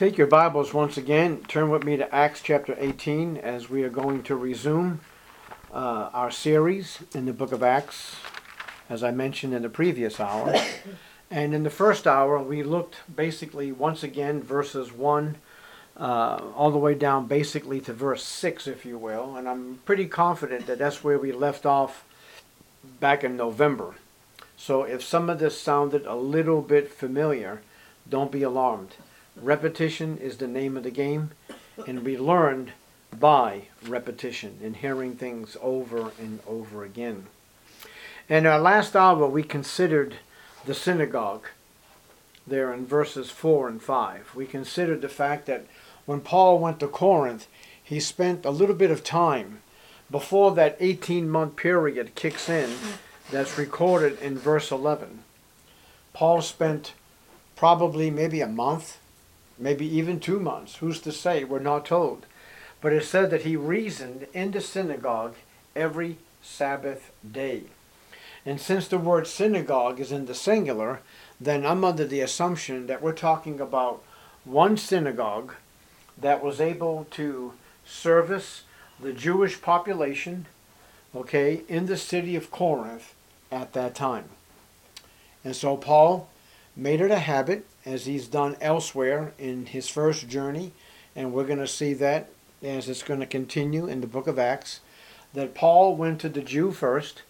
Take your Bibles once again, turn with me to Acts chapter 18 as we are going to resume our series in the book of Acts, as I mentioned in the previous hour. And in the first hour, we looked basically once again verses 1 all the way down basically to verse 6, if you will. And I'm pretty confident that that's where we left off back in November. So if some of this sounded a little bit familiar, don't be alarmed. Repetition is the name of the game, and we learned by repetition and hearing things over and over again. In our last hour, we considered the synagogue there in verses 4 and 5. We considered the fact that when Paul went to Corinth, he spent a little bit of time before that 18-month period kicks in that's recorded in verse 11. Paul spent probably maybe a month, maybe even 2 months. Who's to say? We're not told. But it said that he reasoned in the synagogue every Sabbath day. And since the word synagogue is in the singular, then I'm under the assumption that we're talking about one synagogue that was able to service the Jewish population, in the city of Corinth at that time. And so Paul made it a habit, as he's done elsewhere in his first journey, and we're going to see that as it's going to continue in the book of Acts, that Paul went to the Jew first.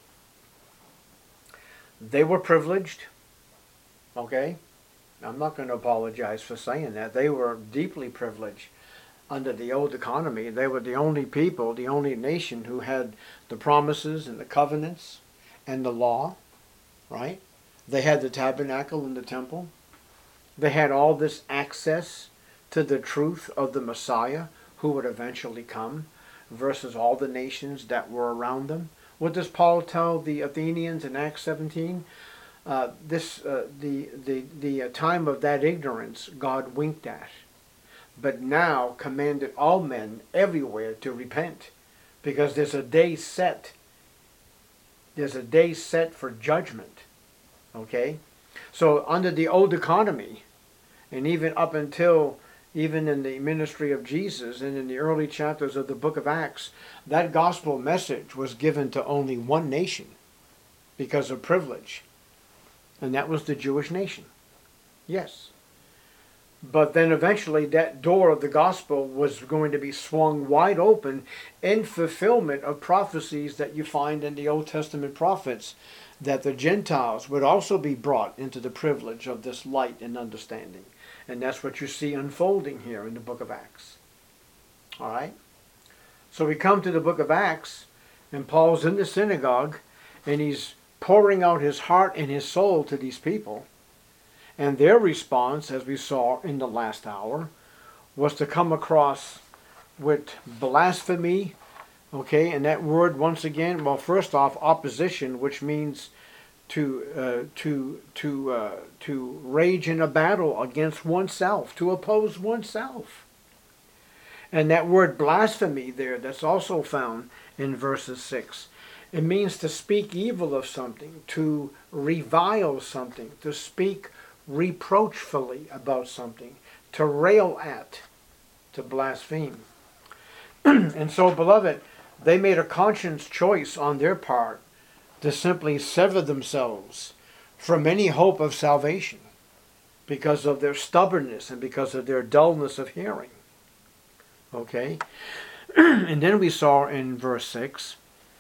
They were privileged, I'm not going to apologize for saying that. They were deeply privileged under the old economy. They were the only people, the only nation who had the promises and the covenants and the law, right? They had the tabernacle and the temple. They had all this access to the truth of the Messiah who would eventually come versus all the nations that were around them. What does Paul tell the Athenians in Acts 17? The time of that ignorance God winked at, but now commanded all men everywhere to repent, because there's a day set. There's a day set for judgment. So under the old economy, and even up until even in the ministry of Jesus and in the early chapters of the book of Acts, that gospel message was given to only one nation because of privilege. And that was the Jewish nation. Yes. But then eventually that door of the gospel was going to be swung wide open in fulfillment of prophecies that you find in the Old Testament prophets, that the Gentiles would also be brought into the privilege of this light and understanding. And that's what you see unfolding here in the book of Acts. All right? So we come to the book of Acts, and Paul's in the synagogue, and he's pouring out his heart and his soul to these people. And their response, as we saw in the last hour, was to come across with blasphemy. And that word, once again, well, first off, opposition, which means to rage in a battle against oneself, to oppose oneself. And that word blasphemy there, that's also found in verses 6. It means to speak evil of something, to revile something, to speak reproachfully about something, to rail at, to blaspheme. And so, beloved, they made a conscious choice on their part to simply sever themselves from any hope of salvation because of their stubbornness and because of their dullness of hearing. And then we saw in verse 6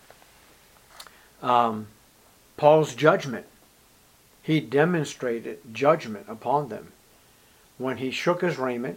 Paul's judgment. He demonstrated judgment upon them when he shook his raiment,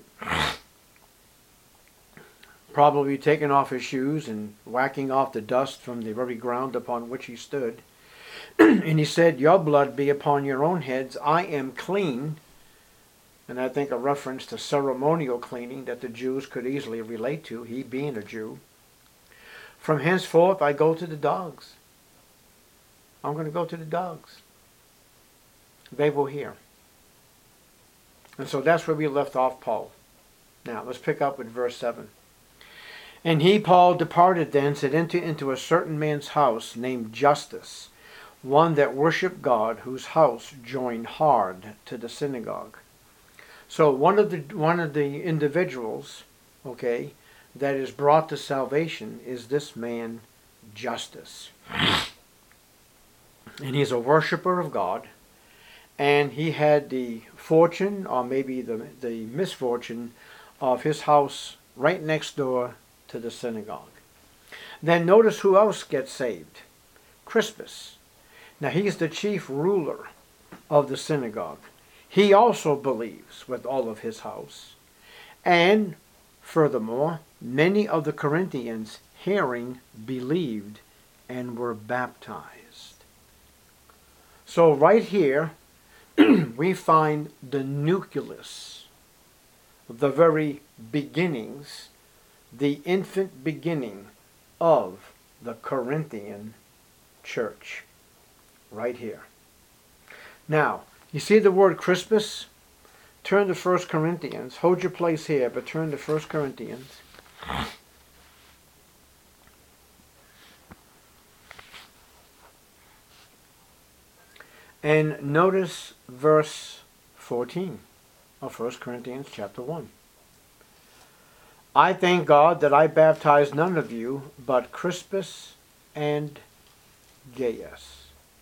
probably taking off his shoes and whacking off the dust from the very ground upon which he stood. And he said, "Your blood be upon your own heads. I am clean." And I think a reference to ceremonial cleaning that the Jews could easily relate to, he being a Jew. "From henceforth I go to the dogs." I'm going to go to the dogs. They will hear. And so that's where we left off Paul. Now let's pick up with verse 7. "And he, Paul, departed thence and entered into a certain man's house named Justus, one that worshipped God, whose house joined hard to the synagogue. So one of the individuals, okay, that is brought to salvation is this man Justus. And he's a worshiper of God, and he had the fortune, or maybe the misfortune, of his house right next door to the synagogue. Then notice who else gets saved. Crispus. Now he's the chief ruler of the synagogue. He also believes with all of his house. And furthermore, many of the Corinthians, hearing, believed and were baptized. So right here, we find the nucleus, the very beginnings, the infant beginning of the Corinthian church. Right here. Now, you see the word Crispus? Turn to 1 Corinthians. Hold your place here, but turn to 1 Corinthians. And notice verse 14 of 1 Corinthians chapter 1. I thank God that I baptized none of you but Crispus and Gaius.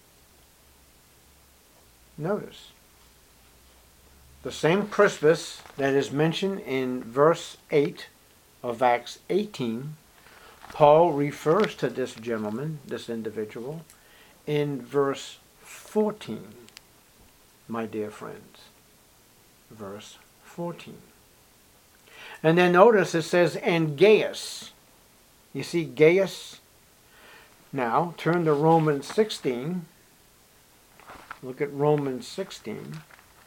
Notice. The same Crispus that is mentioned in verse 8 of Acts 18, Paul refers to this gentleman, this individual, in verse 14, my dear friends. Verse 14. And then notice it says, and Gaius. You see Gaius? Now, turn to Romans 16. Look at Romans 16.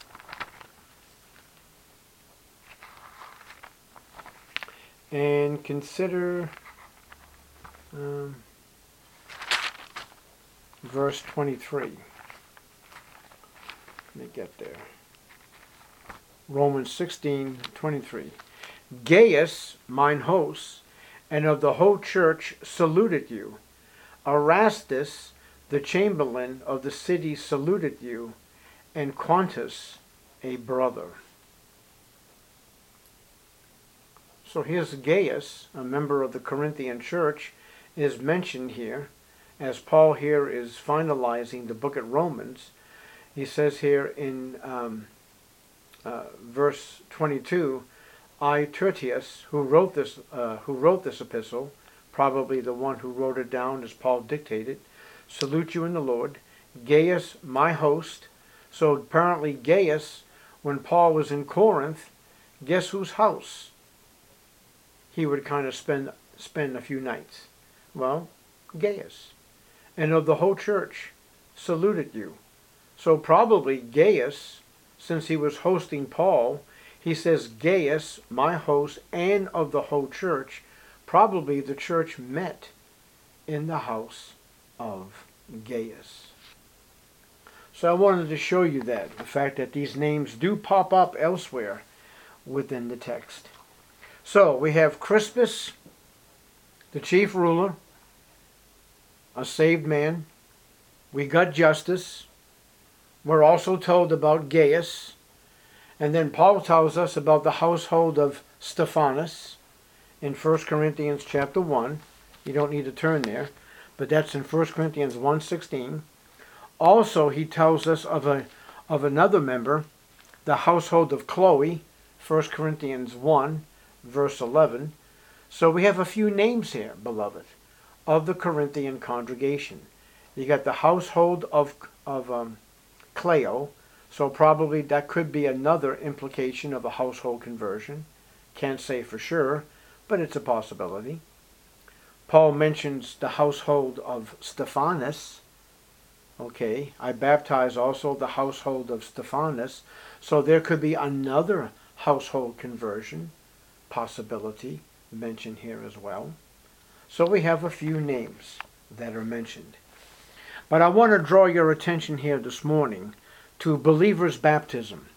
And consider verse 23. Let me get there. Romans 16:23. Gaius, mine host, and of the whole church saluted you. Erastus, the chamberlain of the city, saluted you, and Quintus, a brother. So here's Gaius, a member of the Corinthian church, is mentioned here, as Paul here is finalizing the book of Romans. He says here in verse 22, I, Tertius, who wrote this epistle, probably the one who wrote it down as Paul dictated, salute you in the Lord. Gaius, my host. So apparently Gaius, when Paul was in Corinth, guess whose house he would kind of spend a few nights? Well, Gaius. And of the whole church saluted you. So probably Gaius, since he was hosting Paul, he says, Gaius, my host, and of the whole church. Probably the church met in the house of Gaius. So I wanted to show you that, the fact that these names do pop up elsewhere within the text. So we have Crispus, the chief ruler, a saved man. We got Justus. We're also told about Gaius. And then Paul tells us about the household of Stephanas in 1 Corinthians chapter 1. You don't need to turn there, but that's in 1 Corinthians 1:16. Also, he tells us of another member, the household of Chloe, 1 Corinthians 1, verse 11. So we have a few names here, beloved, of the Corinthian congregation. You got the household of Cleo, so probably that could be another implication of a household conversion. Can't say for sure, but it's a possibility. Paul mentions the household of Stephanas. Okay, I baptize also the household of Stephanas, so there could be another household conversion possibility mentioned here as well. So we have a few names that are mentioned. But I want to draw your attention here this morning to believers' baptism.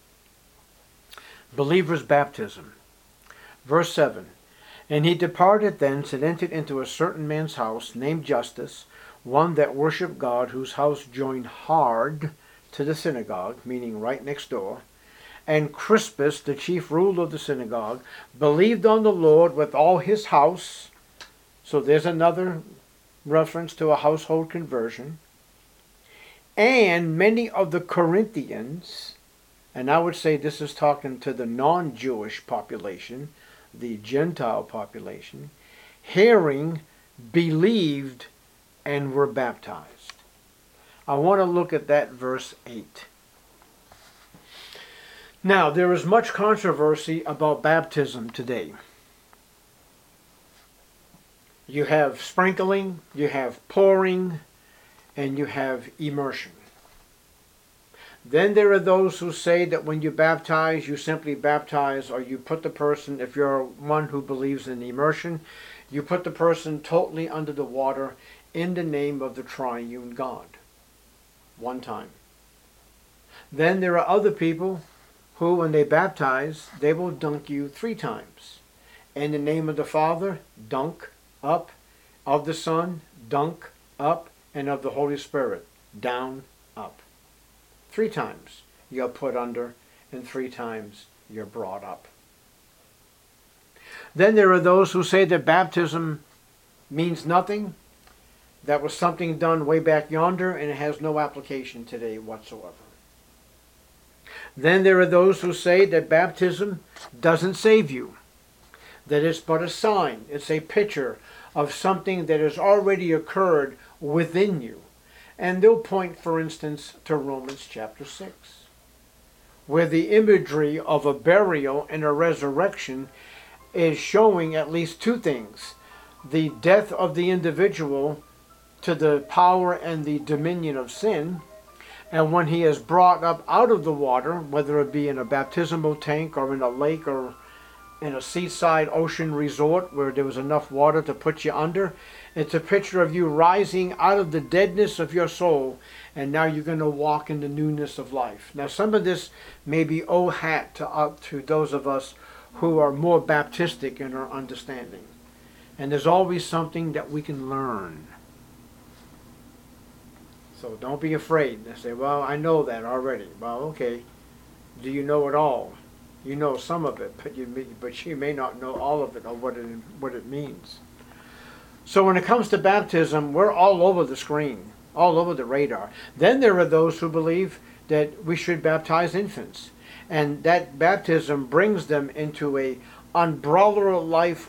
Believers' baptism. Verse 7. And he departed thence and entered into a certain man's house named Justus, one that worshipped God, whose house joined hard to the synagogue, meaning right next door. and Crispus, the chief ruler of the synagogue, believed on the Lord with all his house. So there's another reference to a household conversion. And many of the Corinthians, and I would say this is talking to the non-Jewish population, the Gentile population, hearing, believed, and were baptized. I want to look at that verse 8. Now, there is much controversy about baptism today. You have sprinkling, you have pouring, and you have immersion. Then there are those who say that when you baptize, you simply baptize, or you put the person, if you're one who believes in immersion, you put the person totally under the water in the name of the triune God. One time. Then there are other people who, when they baptize, they will dunk you 3 times. In the name of the Father, dunk, up. Of the Son, dunk, up. And of the Holy Spirit, down, up. 3 times you're put under, and 3 times you're brought up. Then there are those who say that baptism means nothing. That was something done way back yonder, and it has no application today whatsoever. Then there are those who say that baptism doesn't save you, that it's but a sign, it's a picture of something that has already occurred within you. And they'll point, for instance, to Romans chapter 6, where the imagery of a burial and a resurrection is showing at least 2 things. The death of the individual to the power and the dominion of sin, and when he is brought up out of the water, whether it be in a baptismal tank or in a lake or in a seaside ocean resort where there was enough water to put you under, it's a picture of you rising out of the deadness of your soul, and now you're going to walk in the newness of life. Now some of this may be old hat to those of us who are more Baptistic in our understanding. And there's always something that we can learn. So don't be afraid. They say, well, I know that already. Well, okay. Do you know it all? You know some of it, but you may not know all of it or what it means. So when it comes to baptism, we're all over the screen, all over the radar. Then there are those who believe that we should baptize infants, and that baptism brings them into a umbrella-like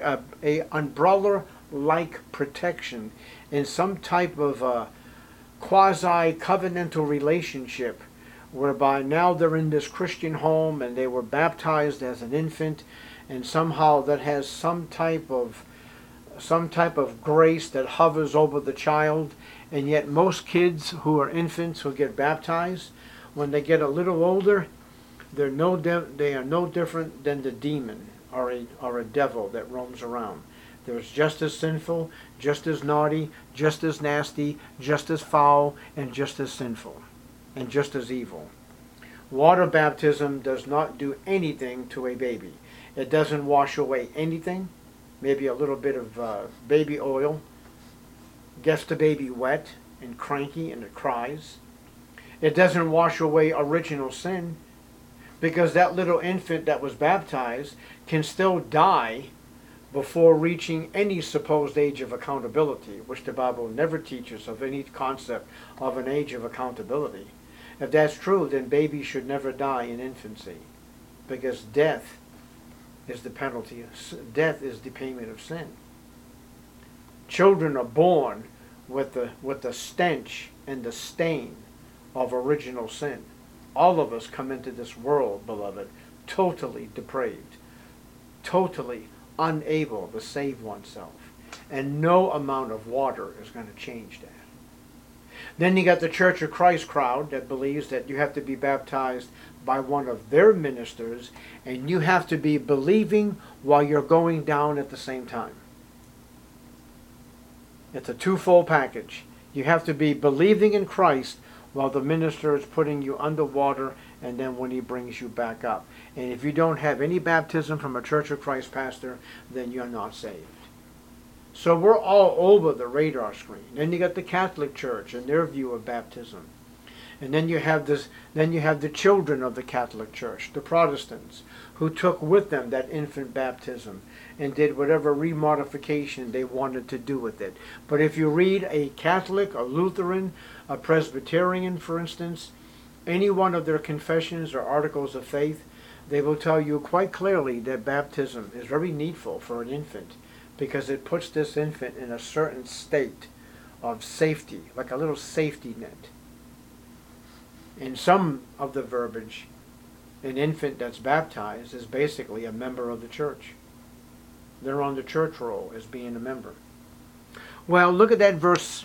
protection in some type of quasi-covenantal relationship, whereby now they're in this Christian home and they were baptized as an infant, and somehow that has some type of grace that hovers over the child. And yet most kids who are infants who get baptized, when they get a little older, they are no different than the demon or a devil that roams around. They're just as sinful, just as naughty, just as nasty, just as foul, and just as sinful, and just as evil. Water baptism does not do anything to a baby. It doesn't wash away anything. Maybe a little bit of baby oil gets the baby wet and cranky and it cries. It doesn't wash away original sin, because that little infant that was baptized can still die before reaching any supposed age of accountability, which the Bible never teaches of any concept of an age of accountability. If that's true, then babies should never die in infancy, because death is the penalty. Death is the payment of sin. Children are born with the stench and the stain of original sin. All of us come into this world, beloved, totally depraved, totally unable to save oneself. And no amount of water is going to change that. Then you got the Church of Christ crowd that believes that you have to be baptized by one of their ministers, and you have to be believing while you're going down at the same time. It's a twofold package. You have to be believing in Christ while the minister is putting you underwater, and then when he brings you back up. And if you don't have any baptism from a Church of Christ pastor, then you're not saved. So we're all over the radar screen. Then you got the Catholic Church and their view of baptism. And then you have this. Then you have the children of the Catholic Church, the Protestants, who took with them that infant baptism and did whatever remodification they wanted to do with it. But if you read a Catholic, a Lutheran, a Presbyterian, for instance, any one of their confessions or articles of faith, they will tell you quite clearly that baptism is very needful for an infant, because it puts this infant in a certain state of safety, like a little safety net. In some of the verbiage, an infant that's baptized is basically a member of the church. They're on the church roll as being a member. Well, look at that verse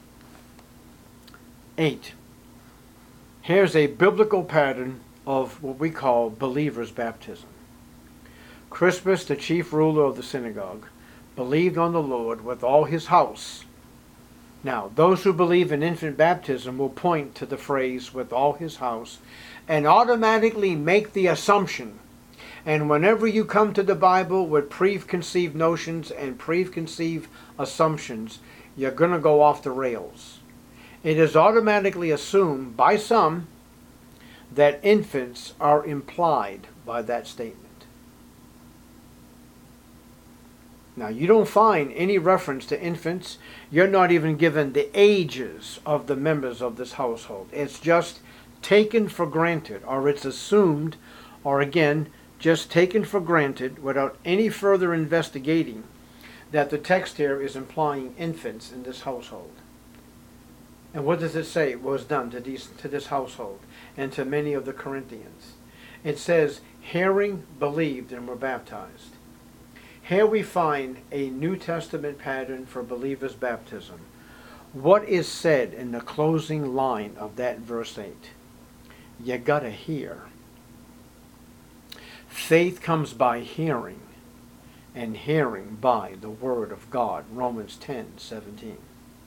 8. Here's a biblical pattern of what we call believers' baptism. Crispus, the chief ruler of the synagogue, believed on the Lord with all his house. Now, those who believe in infant baptism will point to the phrase "with all his house" and automatically make the assumption. And whenever you come to the Bible with preconceived notions and preconceived assumptions, you're going to go off the rails. It is automatically assumed by some that infants are implied by that statement. Now, you don't find any reference to infants. You're not even given the ages of the members of this household. It's just taken for granted, or it's assumed, or again, just taken for granted without any further investigating, that the text here is implying infants in this household. And what does it say was done to this household and to many of the Corinthians? It says, hearing, believed, and were baptized. Here we find a New Testament pattern for believers' baptism. What is said in the closing line of that verse 8? You gotta hear. Faith comes by hearing, and hearing by the Word of God. Romans 10:17.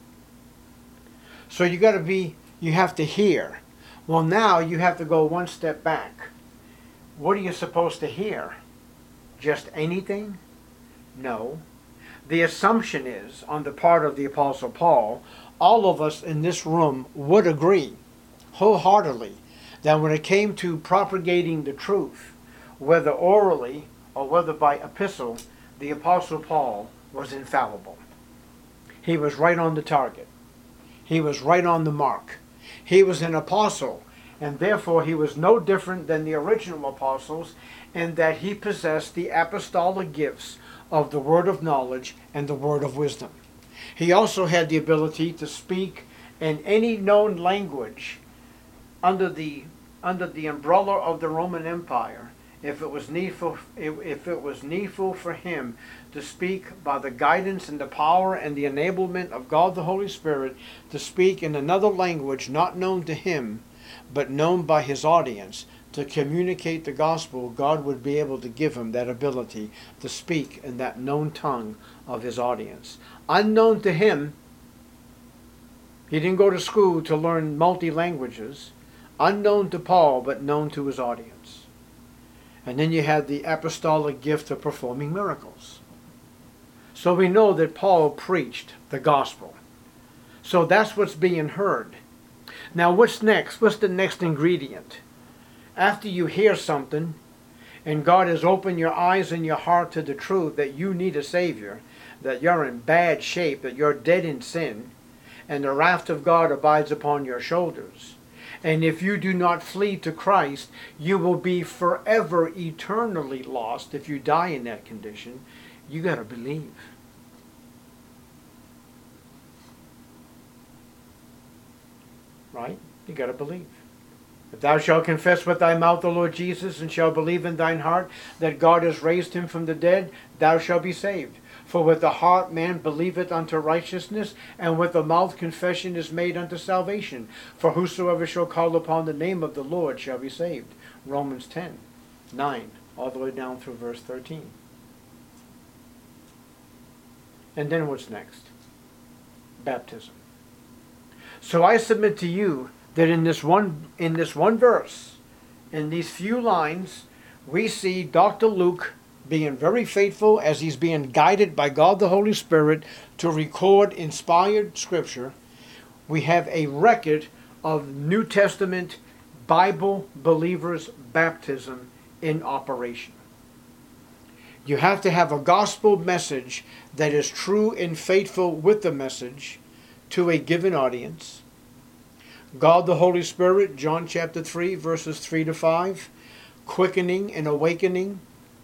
So you have to hear. Well, now you have to go one step back. What are you supposed to hear? Just anything? No. The assumption is, on the part of the Apostle Paul, all of us in this room would agree wholeheartedly that when it came to propagating the truth, whether orally or whether by epistle, the Apostle Paul was infallible. He was right on the target. He was right on the mark. He was an apostle, and therefore he was no different than the original apostles in that he possessed the apostolic gifts of the word of knowledge and the word of wisdom. He also had the ability to speak in any known language under the umbrella of the Roman Empire, if it was needful for him to speak by the guidance and the power and the enablement of God the Holy Spirit, to speak in another language not known to him but known by his audience, to communicate the gospel. God would be able to give him that ability to speak in that known tongue of his audience. Unknown to him, he didn't go to school to learn multi-languages. Unknown to Paul, but known to his audience. And then you had the apostolic gift of performing miracles. So we know that Paul preached the gospel. So that's what's being heard. Now what's next? What's the next ingredient? After you hear something, and God has opened your eyes and your heart to the truth that you need a Savior, that you're in bad shape, that you're dead in sin, and the wrath of God abides upon your shoulders. And if you do not flee to Christ, you will be forever, eternally lost if you die in that condition. You got to believe. Right? You got to believe. If thou shalt confess with thy mouth the Lord Jesus, and shalt believe in thine heart that God has raised him from the dead, thou shalt be saved. For with the heart man believeth unto righteousness, and with the mouth confession is made unto salvation. For whosoever shall call upon the name of the Lord shall be saved. Romans 10:9, all the way down through verse 13. And then what's next? Baptism. So I submit to you that in this one verse, in these few lines, we see Dr. Luke being very faithful as he's being guided by God the Holy Spirit to record inspired scripture. We have a record of New Testament Bible believers' baptism in operation. You have to have a gospel message that is true and faithful with the message to a given audience. God the Holy Spirit, John chapter 3, verses 3 to 5, quickening and awakening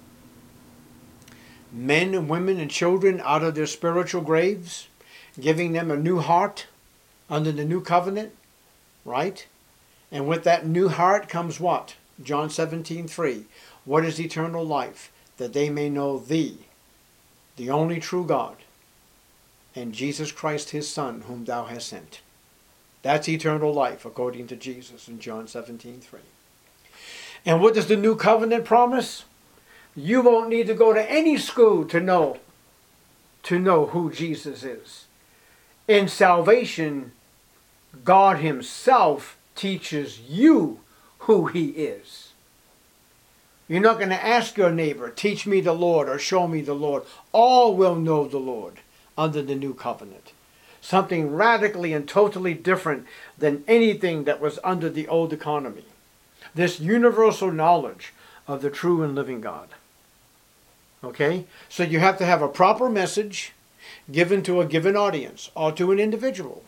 men and women and children out of their spiritual graves, giving them a new heart under the new covenant, right? And with that new heart comes what? John 17:3. What is eternal life? That they may know thee, the only true God, and Jesus Christ his Son, whom thou hast sent. That's eternal life, according to Jesus in John 17:3. And what does the new covenant promise? You won't need to go to any school to know who Jesus is. In salvation, God himself teaches you who he is. You're not going to ask your neighbor, teach me the Lord or show me the Lord. All will know the Lord under the new covenant. Something radically and totally different than anything that was under the old economy. This universal knowledge of the true and living God. Okay? So you have to have a proper message given to a given audience or to an individual.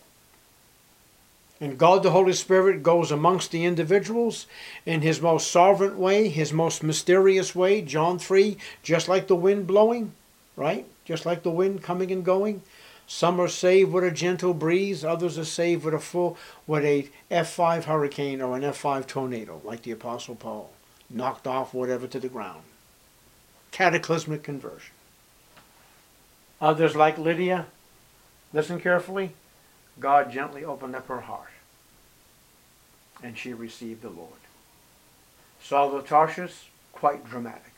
And God the Holy Spirit goes amongst the individuals in his most sovereign way, his most mysterious way. John 3, just like the wind blowing, right? Just like the wind coming and going. Some are saved with a gentle breeze, others are saved with a F5 hurricane or an F5 tornado, like the Apostle Paul. Knocked off whatever to the ground. Cataclysmic conversion. Others like Lydia, listen carefully, God gently opened up her heart and she received the Lord. Saul of Tarsus, quite dramatic.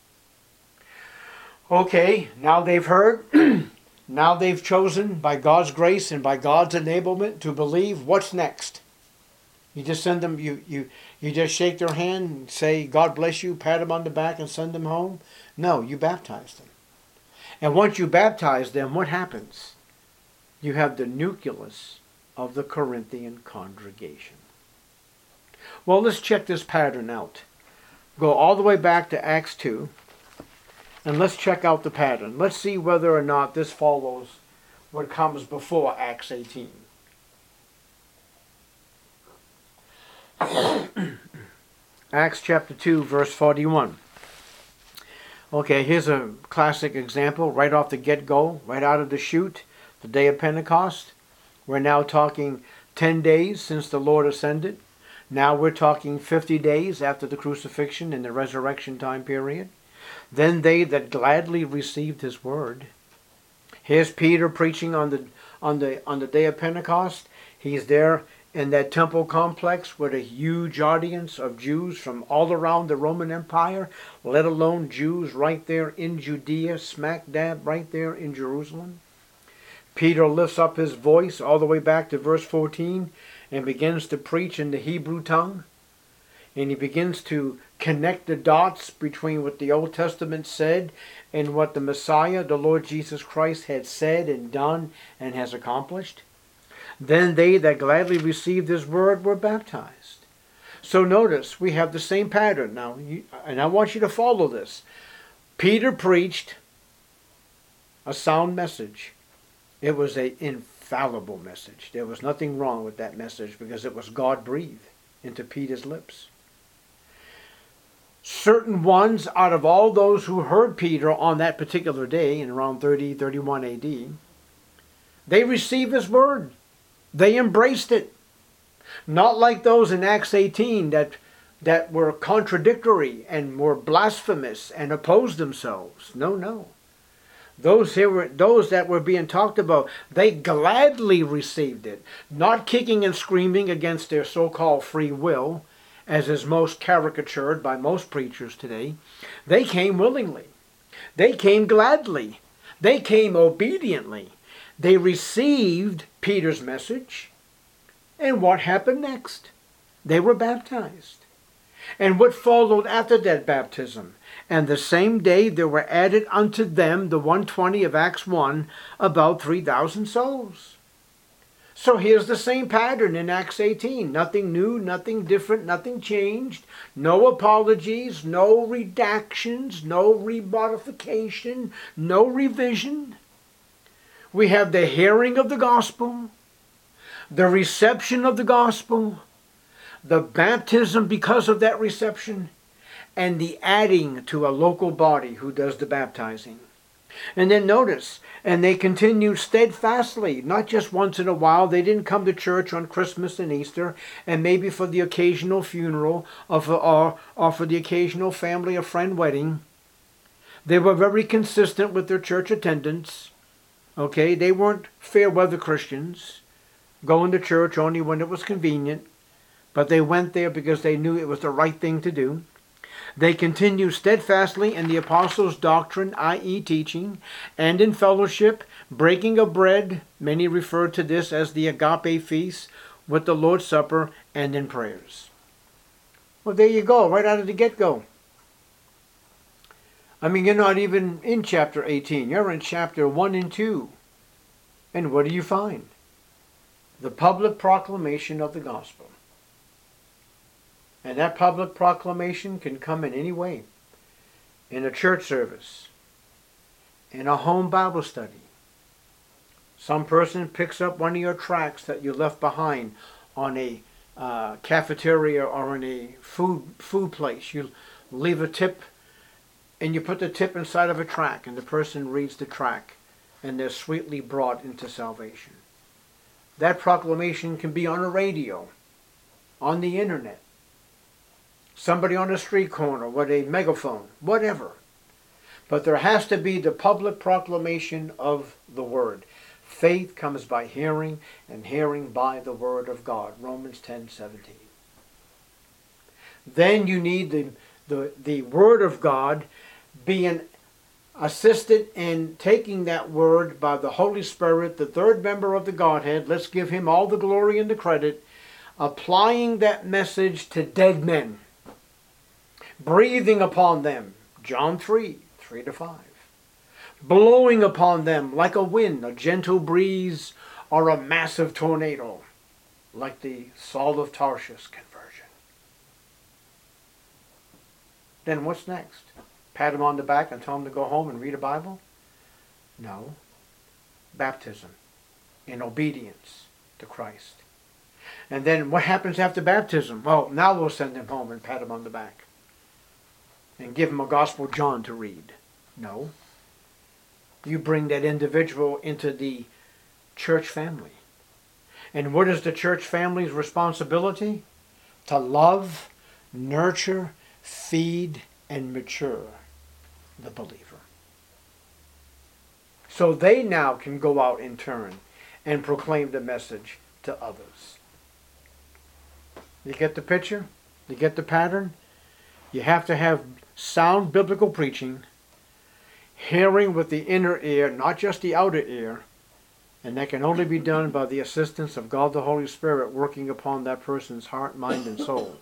Okay, now they've heard, now they've chosen by God's grace and by God's enablement to believe. What's next? You just send them, you just shake their hand and say, God bless you, pat them on the back and send them home? No, you baptize them. And once you baptize them, what happens? You have the nucleus of the Corinthian congregation. Well, let's check this pattern out. Go all the way back to Acts 2, and let's check out the pattern. Let's see whether or not this follows what comes before Acts 18. Acts chapter 2, verse 41. Okay, here's a classic example right off the get-go, right out of the chute, the day of Pentecost. We're now talking 10 days since the Lord ascended. Now we're talking 50 days after the crucifixion and the resurrection time period. Then they that gladly received his word. Here's Peter preaching on the day of Pentecost. He's there in that temple complex with a huge audience of Jews from all around the Roman Empire, let alone Jews right there in Judea, smack dab right there in Jerusalem. Peter lifts up his voice all the way back to verse 14 and begins to preach in the Hebrew tongue. And he begins to connect the dots between what the Old Testament said and what the Messiah, the Lord Jesus Christ, had said and done and has accomplished. Then they that gladly received his word were baptized. So notice, we have the same pattern. Now, and I want you to follow this. Peter preached a sound message. It was an infallible message. There was nothing wrong with that message because it was God-breathed into Peter's lips. Certain ones out of all those who heard Peter on that particular day in around 31 AD, they received his word. They embraced it. Not like those in Acts 18 that were contradictory and were blasphemous and opposed themselves. No. Those that were being talked about, they gladly received it. Not kicking and screaming against their so-called free will, as is most caricatured by most preachers today. They came willingly. They came gladly. They came obediently. They received Peter's message. And what happened next? They were baptized. And what followed after that baptism? And the same day there were added unto them, the 120 of Acts 1, about 3,000 souls. So here's the same pattern in Acts 18. Nothing new, nothing different, nothing changed. No apologies, no redactions, no remodification, no revision. We have the hearing of the gospel, the reception of the gospel, the baptism because of that reception, and the adding to a local body who does the baptizing. And then notice, and they continued steadfastly, not just once in a while. They didn't come to church on Christmas and Easter, and maybe for the occasional funeral or for the occasional family or friend wedding. They were very consistent with their church attendance. Okay, they weren't fair weather Christians, going to church only when it was convenient, but they went there because they knew it was the right thing to do. They continued steadfastly in the apostles' doctrine, i.e. teaching, and in fellowship, breaking of bread. Many refer to this as the agape feast, with the Lord's Supper, and in prayers. Well, there you go, right out of the get-go. I mean, you're not even in chapter 18. You're in chapter 1 and 2. And what do you find? The public proclamation of the gospel. And that public proclamation can come in any way. In a church service. In a home Bible study. Some person picks up one of your tracts that you left behind on a cafeteria or in a food place. You leave a tip and you put the tip inside of a tract and the person reads the tract and they're sweetly brought into salvation. That proclamation can be on a radio, on the internet, somebody on a street corner with a megaphone, whatever. But there has to be the public proclamation of the word. Faith comes by hearing, and hearing by the word of God. Romans 10:17. Then you need the word of God being assisted in taking that word by the Holy Spirit, the third member of the Godhead. Let's give him all the glory and the credit. Applying that message to dead men. Breathing upon them. John 3:3-5. Blowing upon them like a wind, a gentle breeze, or a massive tornado, like the Saul of Tarshish conversion. Then what's next? Pat him on the back and tell him to go home and read a Bible? No. Baptism in obedience to Christ. And then what happens after baptism? Well, now we'll send him home and pat him on the back and give him a Gospel John to read. No. You bring that individual into the church family. And what is the church family's responsibility? To love, nurture, feed, and mature the believer. So they now can go out in turn and proclaim the message to others. You get the picture? You get the pattern? You have to have sound biblical preaching, hearing with the inner ear, not just the outer ear, and that can only be done by the assistance of God the Holy Spirit working upon that person's heart, mind, and soul.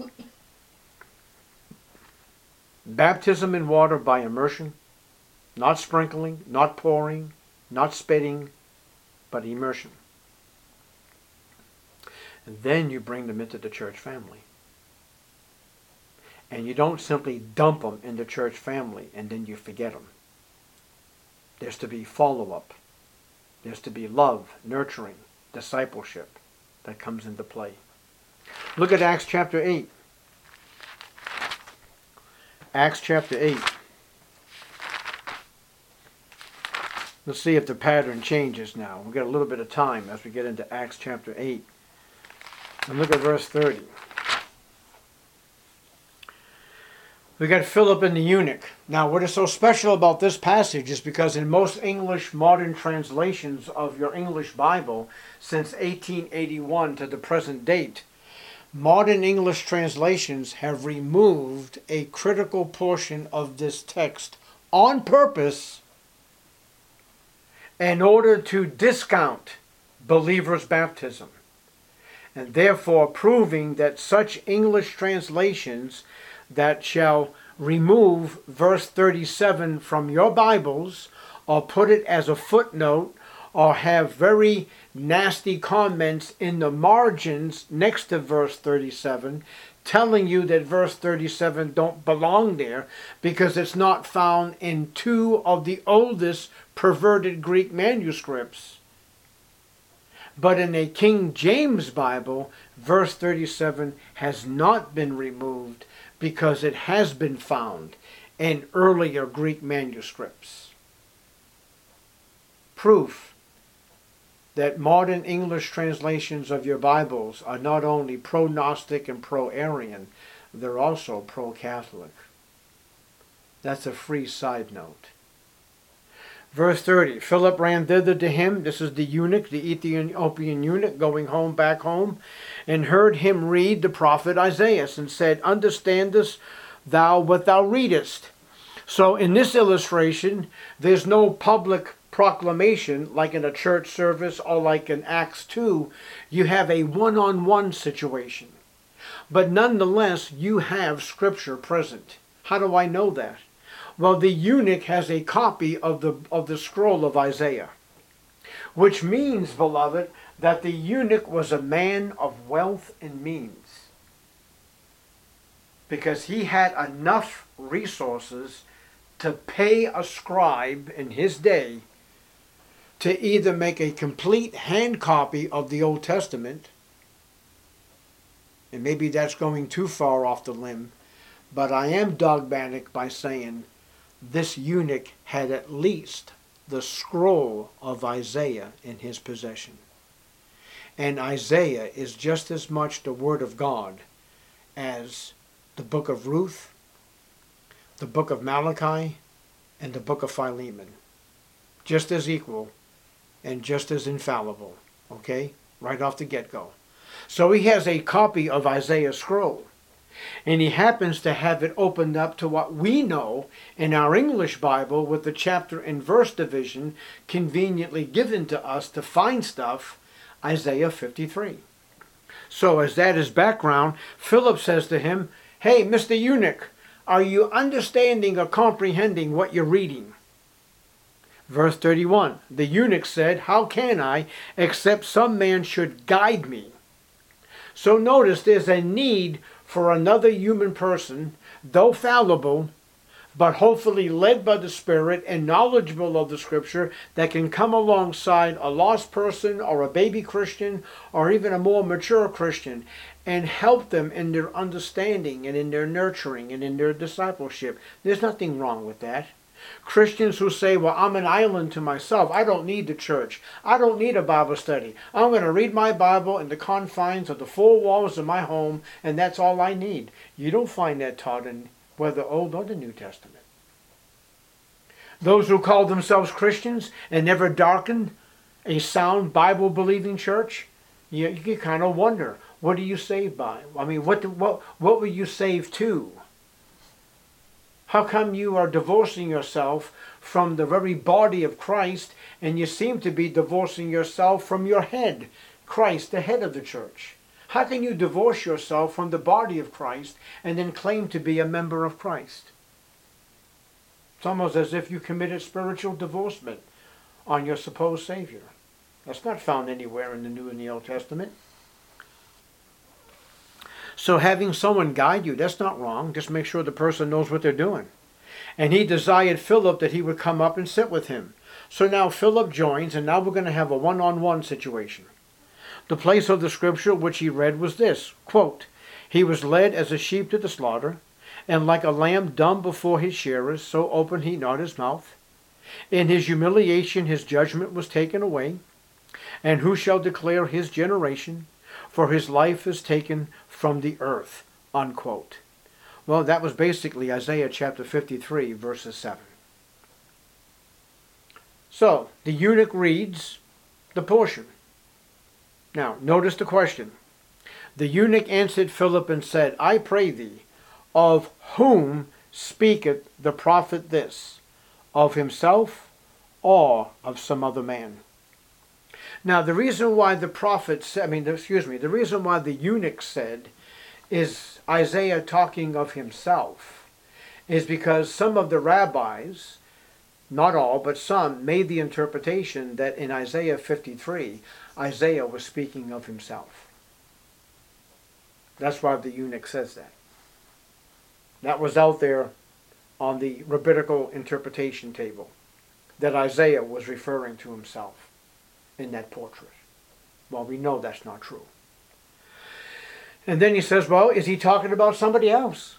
Baptism in water by immersion, not sprinkling, not pouring, not spitting, but immersion. And then you bring them into the church family. And you don't simply dump them in the church family and then you forget them. There's to be follow-up. There's to be love, nurturing, discipleship that comes into play. Look at Acts chapter 8. Acts chapter 8. Let's see if the pattern changes now. We'll get a little bit of time as we get into Acts chapter 8. And look at verse 30. We got Philip and the eunuch. Now, what is so special about this passage is because in most English modern translations of your English Bible, since 1881 to the present date, modern English translations have removed a critical portion of this text on purpose in order to discount believers' baptism, and therefore proving that such English translations that shall remove verse 37 from your Bibles or put it as a footnote or have very nasty comments in the margins next to verse 37, telling you that verse 37 don't belong there because it's not found in two of the oldest perverted Greek manuscripts. But in a King James Bible, verse 37 has not been removed because it has been found in earlier Greek manuscripts. Proof that modern English translations of your Bibles are not only pro-Gnostic and pro-Arian, they're also pro-Catholic. That's a free side note. Verse 30, Philip ran thither to him, this is the eunuch, the Ethiopian eunuch going back home, and heard him read the prophet Isaiah, and said, Understandest thou what thou readest? So in this illustration, there's no public proclamation like in a church service or like in Acts 2. You have a one-on-one situation. But nonetheless, you have Scripture present. How do I know that? Well, the eunuch has a copy of the scroll of Isaiah, which means, beloved, that the eunuch was a man of wealth and means, because he had enough resources to pay a scribe in his day to either make a complete hand copy of the Old Testament, and maybe that's going too far off the limb, but I am dogmatic by saying this eunuch had at least the scroll of Isaiah in his possession. And Isaiah is just as much the Word of God as the book of Ruth, the book of Malachi, and the book of Philemon. Just as equal and just as infallible. Okay? Right off the get-go. So he has a copy of Isaiah's scroll. And he happens to have it opened up to what we know in our English Bible with the chapter and verse division conveniently given to us to find stuff, Isaiah 53. So as that is background, Philip says to him, Hey, Mr. Eunuch, are you understanding or comprehending what you're reading? Verse 31, the eunuch said, How can I, except some man should guide me? So notice there's a need for another human person, though fallible, but hopefully led by the Spirit and knowledgeable of the Scripture, that can come alongside a lost person or a baby Christian or even a more mature Christian and help them in their understanding and in their nurturing and in their discipleship. There's nothing wrong with that. Christians who say, well, I'm an island to myself. I don't need the church. I don't need a Bible study. I'm going to read my Bible in the confines of the four walls of my home, and that's all I need. You don't find that taught in whether Old or the New Testament. Those who call themselves Christians and never darken a sound Bible-believing church, you kind of wonder, what are you saved by? I mean, what were you saved to? How come you are divorcing yourself from the very body of Christ, and you seem to be divorcing yourself from your head, Christ, the head of the church? How can you divorce yourself from the body of Christ and then claim to be a member of Christ? It's almost as if you committed spiritual divorcement on your supposed Savior. That's not found anywhere in the New and the Old Testament. So having someone guide you, that's not wrong. Just make sure the person knows what they're doing. And he desired Philip that he would come up and sit with him. So now Philip joins, and now we're going to have a one-on-one situation. The place of the scripture which he read was this, quote, He was led as a sheep to the slaughter, and like a lamb dumb before his shearers, so opened he not his mouth. In his humiliation his judgment was taken away. And who shall declare his generation? For his life is taken from the earth, unquote. Well, that was basically Isaiah chapter 53, verses 7. So, the eunuch reads the portion. Now, notice the question. The eunuch answered Philip and said, I pray thee, of whom speaketh the prophet this? Of himself or of some other man? Now, the reason why the the reason why the eunuch said, is Isaiah talking of himself, is because some of the rabbis not all, but some, made the interpretation that in Isaiah 53, Isaiah was speaking of himself. That's why the eunuch says that. That was out there on the rabbinical interpretation table, that Isaiah was referring to himself in that portrait. Well, we know that's not true. And then he says, well, is he talking about somebody else?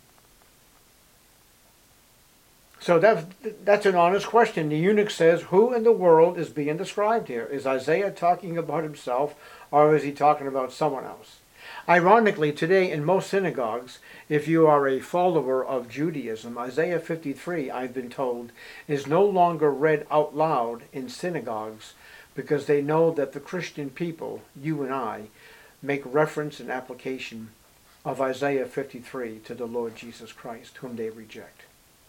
So that's an honest question. The eunuch says, who in the world is being described here? Is Isaiah talking about himself, or is he talking about someone else? Ironically, today in most synagogues, if you are a follower of Judaism, Isaiah 53, I've been told, is no longer read out loud in synagogues because they know that the Christian people, you and I, make reference and application of Isaiah 53 to the Lord Jesus Christ, whom they reject.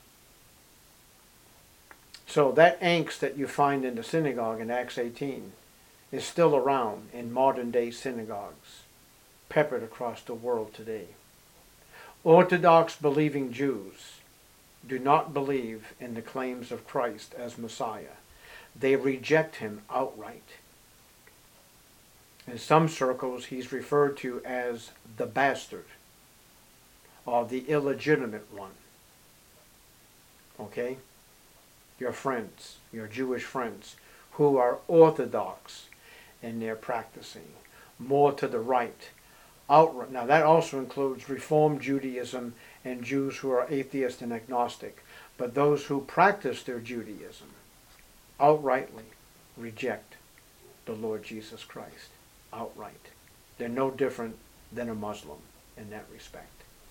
So that angst that you find in the synagogue in Acts 18 is still around in modern day synagogues, peppered across the world today. Orthodox believing Jews do not believe in the claims of Christ as Messiah. They reject him outright. In some circles, he's referred to as the bastard, or the illegitimate one. Okay? Your friends, your Jewish friends, who are orthodox in their practicing, more to the right, outright. Now that also includes Reform Judaism and Jews who are atheist and agnostic. But those who practice their Judaism outrightly reject the Lord Jesus Christ. Outright. They're no different than a Muslim in that respect.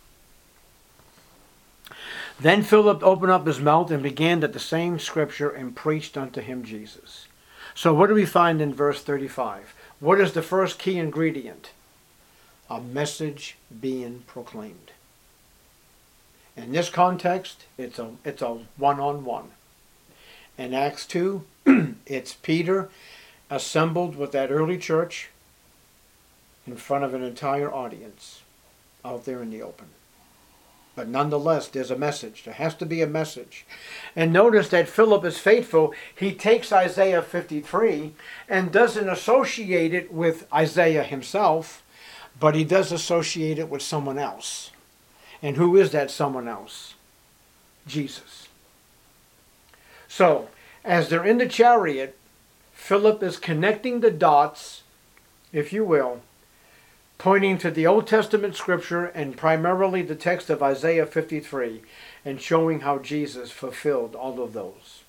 Then Philip opened up his mouth and began at the same scripture and preached unto him Jesus. So what do we find in verse 35? What is the first key ingredient? A message being proclaimed. In this context, it's a one-on-one. In Acts 2, it's Peter assembled with that early church in front of an entire audience out there in the open. But nonetheless, there's a message. There has to be a message. And notice that Philip is faithful. He takes Isaiah 53 and doesn't associate it with Isaiah himself, but he does associate it with someone else. And who is that someone else? Jesus. So, as they're in the chariot, Philip is connecting the dots, if you will, pointing to the Old Testament scripture and primarily the text of Isaiah 53 and showing how Jesus fulfilled all of those.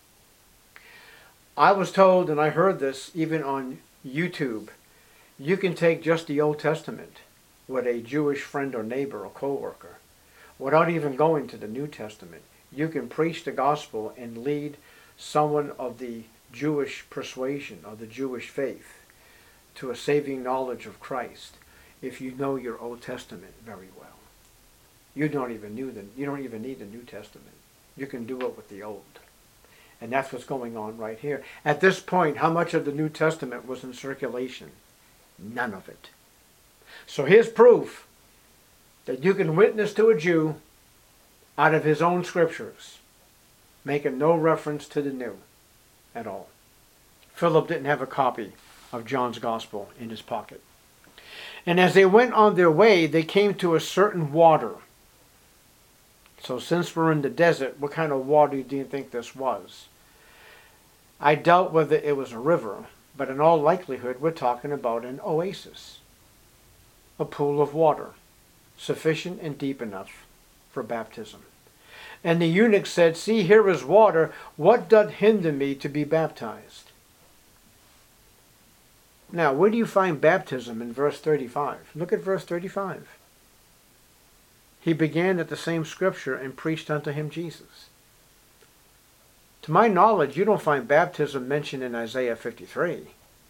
I was told, and I heard this even on YouTube, you can take just the Old Testament with a Jewish friend or neighbor or co-worker without even going to the New Testament. You can preach the gospel and lead someone of the Jewish persuasion or the Jewish faith to a saving knowledge of Christ if you know your Old Testament very well. You don't even need the New Testament. You can do it with the Old. And that's what's going on right here. At this point, how much of the New Testament was in circulation? None of it. So here's proof that you can witness to a Jew out of his own scriptures, making no reference to the New at all. Philip didn't have a copy of John's Gospel in his pocket. And as they went on their way, they came to a certain water. So since we're in the desert, what kind of water do you think this was? I doubt whether it was a river, but in all likelihood, we're talking about an oasis. A pool of water, sufficient and deep enough for baptism. And the eunuch said, see, here is water. What doth hinder me to be baptized? Now, where do you find baptism in verse 35? Look at verse 35. He began at the same scripture and preached unto him Jesus. To my knowledge, you don't find baptism mentioned in Isaiah 53.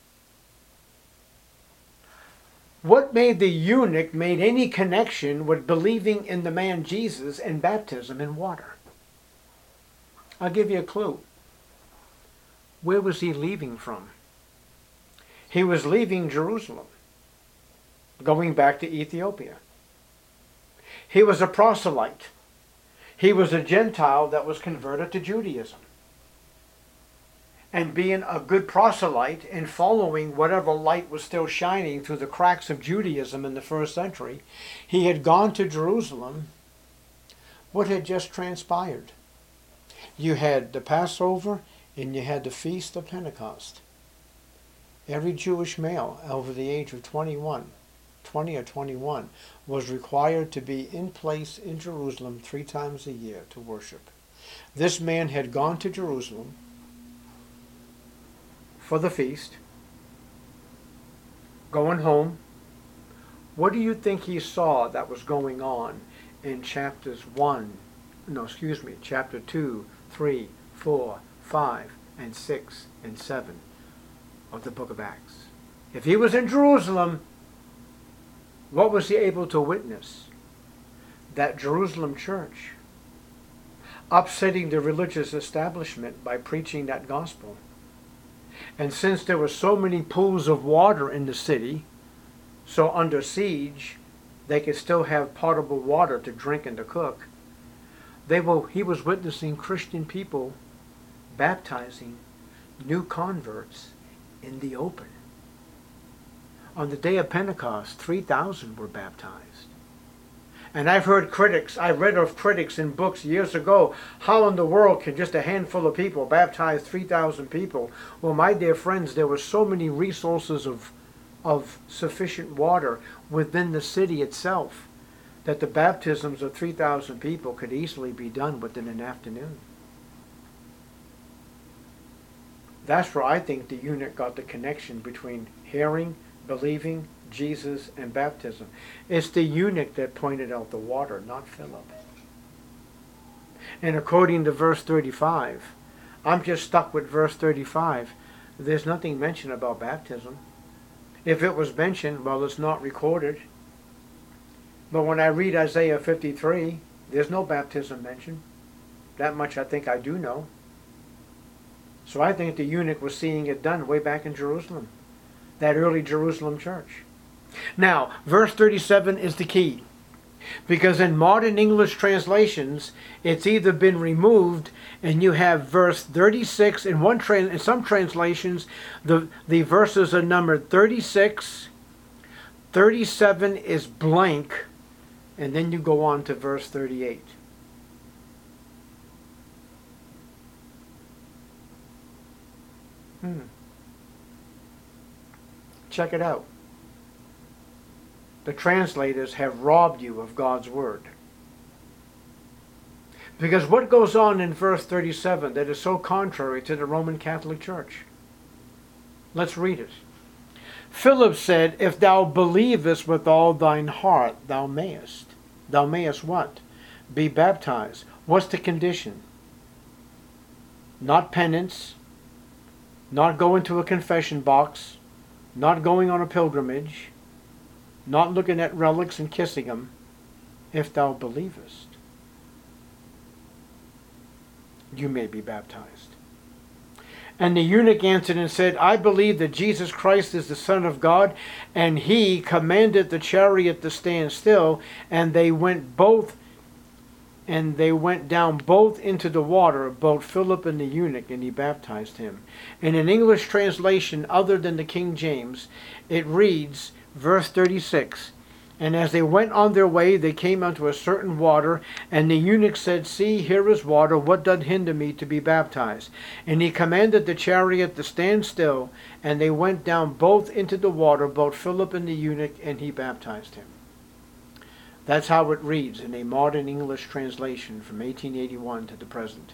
What made the eunuch made any connection with believing in the man Jesus and baptism in water? I'll give you a clue. Where was he leaving from? He was leaving Jerusalem, going back to Ethiopia. He was a proselyte. He was a Gentile that was converted to Judaism. and being a good proselyte and following whatever light was still shining through the cracks of Judaism in the first century, he had gone to Jerusalem. What had just transpired? You had the Passover and you had the Feast of Pentecost. Every Jewish male over the age of 20 or 21, was required to be in place in Jerusalem 3 times a year to worship. This man had gone to Jerusalem for the feast, going home. What do you think he saw that was going on in chapter 2, 3, 4, 5, and 6, and 7 of the book of Acts? If he was in Jerusalem, what was he able to witness? That Jerusalem church upsetting the religious establishment by preaching that gospel. And since there were so many pools of water in the city, so under siege, they could still have potable water to drink and to cook, he was witnessing Christian people baptizing new converts in the open. On the day of Pentecost, 3,000 were baptized. And I've read of critics in books years ago, how in the world can just a handful of people baptize 3,000 people? Well, my dear friends, there were so many resources of sufficient water within the city itself that the baptisms of 3,000 people could easily be done within an afternoon. That's where I think the eunuch got the connection between hearing, believing, Jesus, and baptism. It's the eunuch that pointed out the water, not Philip. And according to verse 35, I'm just stuck with verse 35. There's nothing mentioned about baptism. If it was mentioned, well, it's not recorded. But when I read Isaiah 53, there's no baptism mentioned. That much I think I do know. So I think the eunuch was seeing it done way back in Jerusalem, that early Jerusalem church. Now, verse 37 is the key, because in modern English translations, it's either been removed, and you have verse 36 in some translations, the verses are numbered 36, 37 is blank, and then you go on to verse 38. Check it out. The translators have robbed you of God's word. Because what goes on in verse 37 that is so contrary to the Roman Catholic Church? Let's read it. Philip said, if thou believest with all thine heart, thou mayest. Thou mayest what? Be baptized. What's the condition? Not penance, not going to a confession box, not going on a pilgrimage, not looking at relics and kissing them, if thou believest, you may be baptized. And the eunuch answered and said, I believe that Jesus Christ is the Son of God, and he commanded the chariot to stand still, and they went down both into the water, both Philip and the eunuch, and he baptized him. In an English translation other than the King James, it reads, verse 36, and as they went on their way, they came unto a certain water, and the eunuch said, see, here is water, what doth hinder me to be baptized? And he commanded the chariot to stand still, and they went down both into the water, both Philip and the eunuch, and he baptized him. That's how it reads in a modern English translation from 1881 to the present.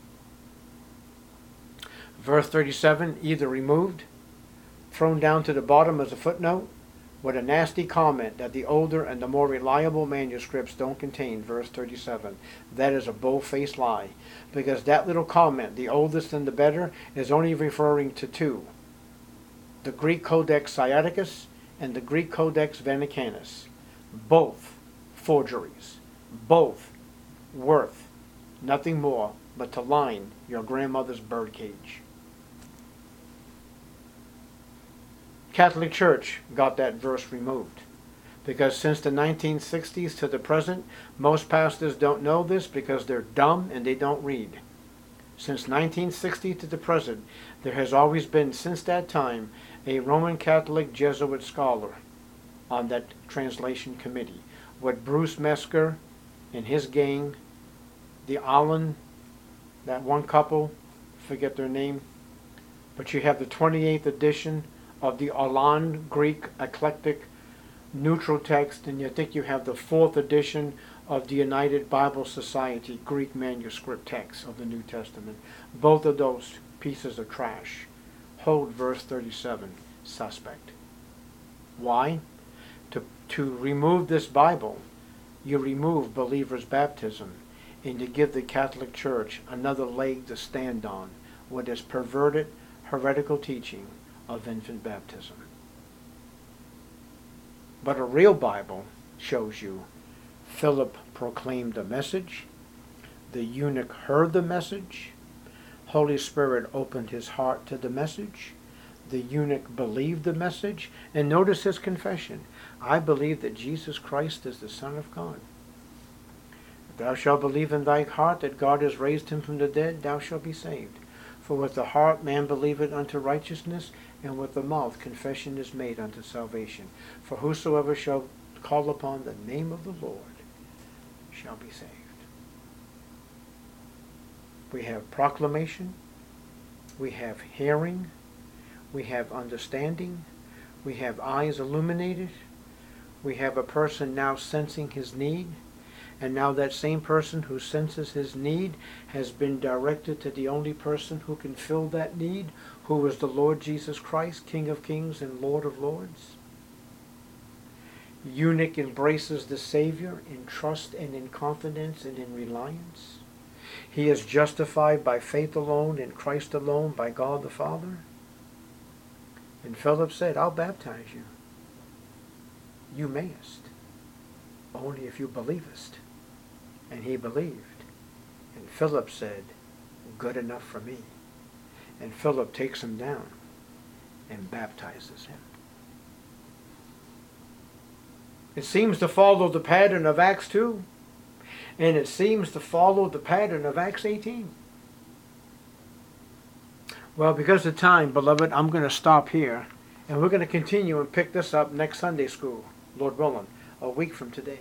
Verse 37, either removed, thrown down to the bottom as a footnote, with a nasty comment that the older and the more reliable manuscripts don't contain verse 37. That is a bold-faced lie, because that little comment, the oldest and the better, is only referring to two: the Greek Codex Sinaiticus and the Greek Codex Vaticanus. Both forgeries, both worth nothing more but to line your grandmother's birdcage. Catholic Church got that verse removed, because since the 1960s to the present, most pastors don't know this because they're dumb and they don't read. Since 1960 to the present, there has always been, since that time, a Roman Catholic Jesuit scholar on that translation committee. What Bruce Mesker and his gang, the Allen, that one couple, forget their name, but you have the 28th edition of the Orland Greek Eclectic Neutral Text, and I think you have the 4th edition of the United Bible Society Greek manuscript text of the New Testament. Both of those pieces of trash hold verse 37 suspect. Why? To remove this Bible, you remove believers' baptism, and to give the Catholic Church another leg to stand on with its perverted, heretical teaching of infant baptism. But a real Bible shows you Philip proclaimed the message, the eunuch heard the message, Holy Spirit opened his heart to the message, the eunuch believed the message, and notice his confession. I believe that Jesus Christ is the Son of God. If thou shalt believe in thy heart that God has raised him from the dead, thou shalt be saved. For with the heart man believeth unto righteousness, and with the mouth confession is made unto salvation. For whosoever shall call upon the name of the Lord shall be saved. We have proclamation, we have hearing, we have understanding, we have eyes illuminated, we have a person now sensing his need, and now that same person who senses his need has been directed to the only person who can fill that need, who is the Lord Jesus Christ, King of Kings and Lord of Lords. Eunuch embraces the Savior in trust and in confidence and in reliance. He is justified by faith alone, in Christ alone, by God the Father. And Philip said, I'll baptize you. You mayest, only if you believest. And he believed. And Philip said, good enough for me. And Philip takes him down and baptizes him. It seems to follow the pattern of Acts 2. And it seems to follow the pattern of Acts 18. Well, because of time, beloved, I'm going to stop here. And we're going to continue and pick this up next Sunday school, Lord willing, a week from today.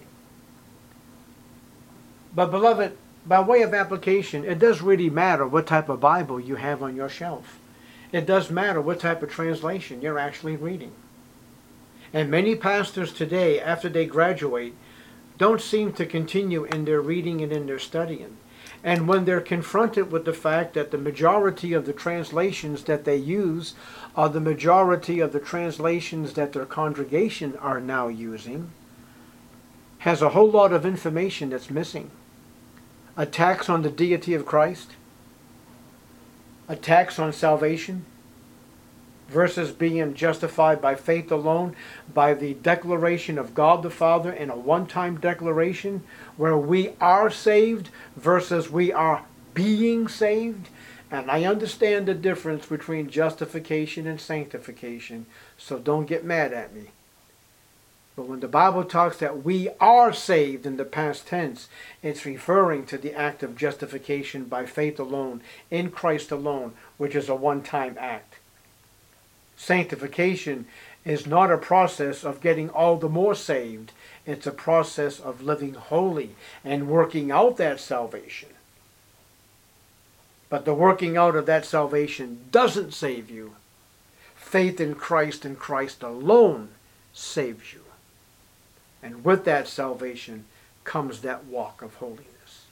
But beloved, by way of application, it does really matter what type of Bible you have on your shelf. It does matter what type of translation you're actually reading. And many pastors today, after they graduate, don't seem to continue in their reading and in their studying. And when they're confronted with the fact that the majority of the translations that they use are the majority of the translations that their congregation are now using, has a whole lot of information that's missing. Attacks on the deity of Christ, attacks on salvation, versus being justified by faith alone, by the declaration of God the Father in a one-time declaration where we are saved versus we are being saved. And I understand the difference between justification and sanctification, so don't get mad at me. But when the Bible talks that we are saved in the past tense, it's referring to the act of justification by faith alone, in Christ alone, which is a one-time act. Sanctification is not a process of getting all the more saved. It's a process of living holy and working out that salvation. But the working out of that salvation doesn't save you. Faith in Christ and Christ alone saves you. And with that salvation comes that walk of holiness.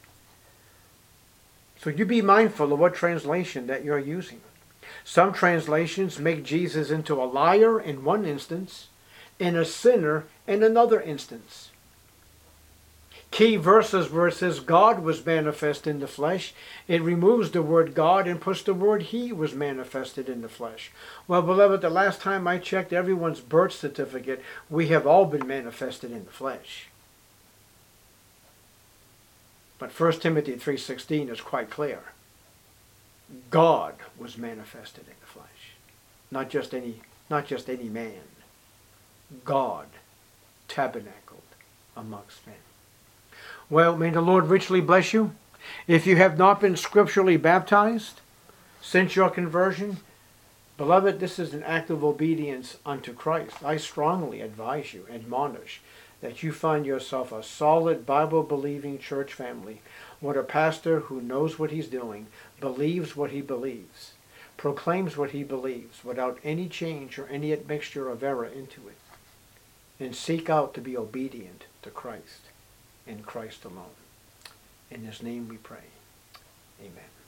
So you be mindful of what translation that you're using. Some translations make Jesus into a liar in one instance and a sinner in another instance. Key verses where it says God was manifest in the flesh, it removes the word God and puts the word He was manifested in the flesh. Well, beloved, the last time I checked everyone's birth certificate, we have all been manifested in the flesh. But 1 Timothy 3:16 is quite clear. God was manifested in the flesh. Not just any man. God tabernacled amongst men. Well, may the Lord richly bless you. If you have not been scripturally baptized since your conversion, beloved, this is an act of obedience unto Christ. I strongly advise you, admonish, that you find yourself a solid Bible-believing church family with a pastor who knows what he's doing, believes what he believes, proclaims what he believes without any change or any admixture of error into it, and seek out to be obedient to Christ and Christ alone. In his name we pray. Amen.